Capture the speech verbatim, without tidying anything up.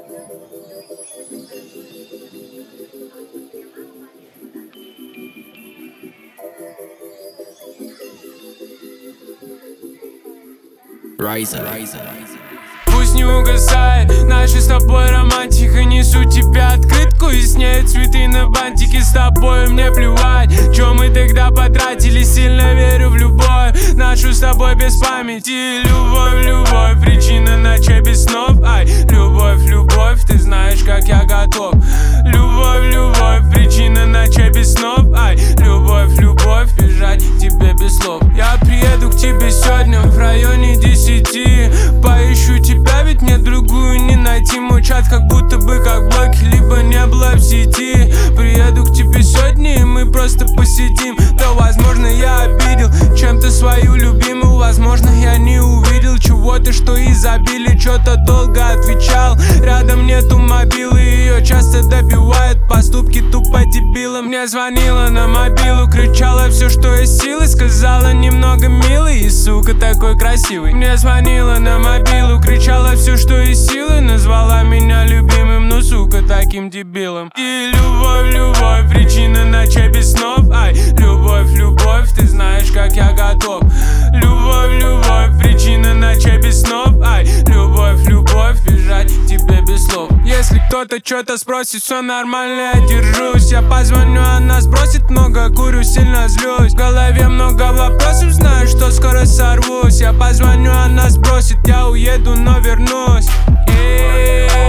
Райза, Райза. Пусть не угасает наша с тобой романтика. Несу тебе открытку и с ней цветы на бантике. С тобой мне плевать, чё мы тогда потратили. Сильно верю в любовь нашу с тобой без памяти. Любовь, любовь, причина ночей без снов. Ай, любовь, любовь, ты знаешь, как я готов. Любовь, любовь, причина ночей без снов. Ай, любовь, любовь, бежать тебе без слов. Я приеду к тебе сегодня в районе десяти. Поищу тебя, ведь мне другую не найти. Мой чат как будто бы как блоки, либо не было в сети. Приеду к тебе сегодня и мы просто посидим. Да, возможно, я обидел чем-то свою любимую. Возможно, я не увидел чего-то, что изобилие. Чё-то долго отвечал, рядом нету мобилы. Ее часто добивают поступки тупо дебила. Мне звонила на мобилу, кричала все, что есть силы. Сказала немного милый и, сука, такой красивый. Мне звонила на мобилу, кричала все, что есть силы. Назвала меня любимым, но, сука, таким дебилом. И любовь, любовь, причина ночей без снов. Ай, любовь, любовь, ты знаешь, как я готов. Любовь, любовь, причина ночей без снов. Ай, любовь, любовь, бежать тебе без слов. Если кто-то что-то спросит, все нормально, я держусь. Я позвоню, она сбросит, много курю, сильно злюсь. В голове много вопросов, знаю, что скоро сорвусь. Я позвоню, она сбросит, я уеду, но вернусь. Yeah.